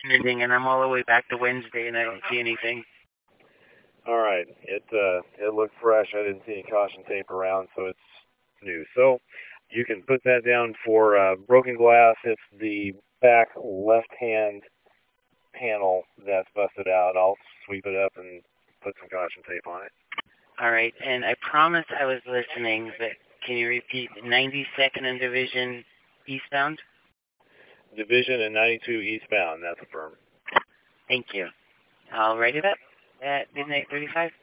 anything, and I'm all the way back to Wednesday, and I don't see anything. All right. It looked fresh. I didn't see any caution tape around, so it's new. So you can put that down for broken glass. It's the back left-hand panel that's busted out. I'll sweep it up and put some caution tape on it. All right, and I promised I was listening, but can you repeat 92nd and Division eastbound? Division and 92 eastbound. That's affirmed. Thank you. I'll write it up at midnight 35.